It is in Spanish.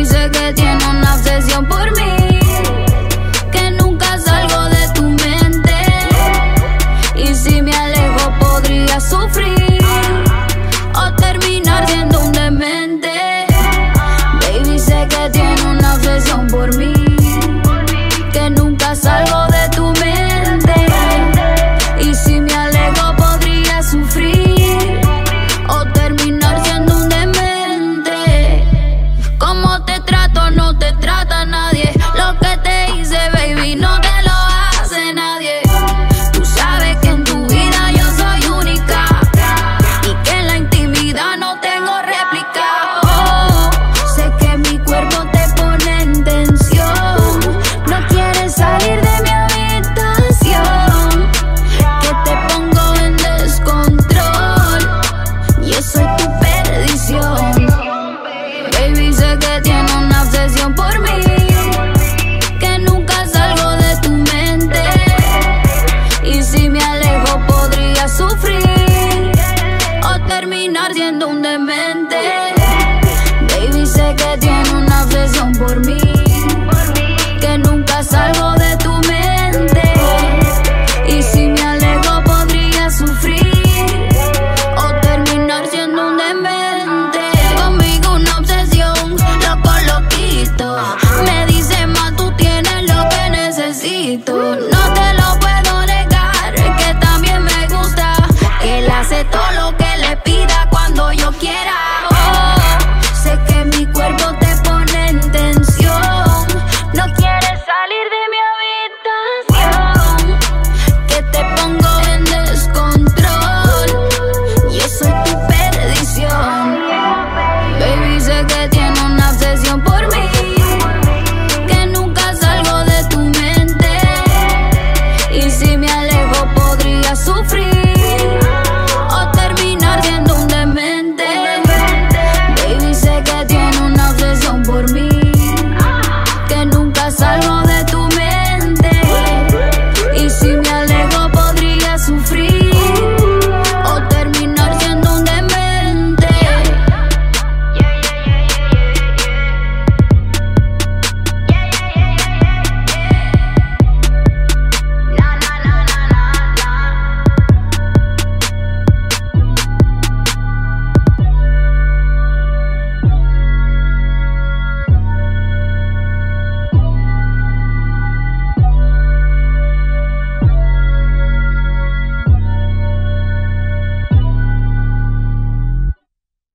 sé que tiene una obsesión por mí, que nunca salgo de tu mente. Y si me alejo podría sufrir o terminar siendo un demente. Baby, sé que tiene una obsesión por mí, que nunca salgo de tu mente. Y si me alejo podría sufrir o terminar siendo un demente. Como te trato no te trata nadie. Lo que te hice, baby, no te lo hace nadie. Tú sabes que en tu vida yo soy única y que en la intimidad no tengo réplica. Oh, sé que mi cuerpo te pone en tensión. No quieres salir de mi habitación, que te pongo en descontrol y yo soy tu perdición. Baby, sé que tiene una obsesión por mí, que nunca salgo de tu mente. Y si me alejo podría sufrir o terminar siendo un demente. Baby, sé que tiene una obsesión por mí, que nunca salgo de tu mente. Y si me alejo podría sufrir o terminar siendo un demente. Conmigo una obsesión, loco, loquito. Me dice más, tú tienes lo que necesito. No te lo puedo negar, que también me gusta. Él hace todo lo que le pida cuando yo quiera. Oh, sé que mi cuerpo